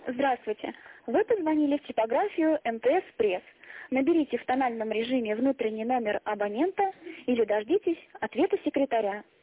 Здравствуйте. Вы позвонили в типографию МТС Пресс. Наберите в тональном режиме внутренний номер абонента или дождитесь ответа секретаря.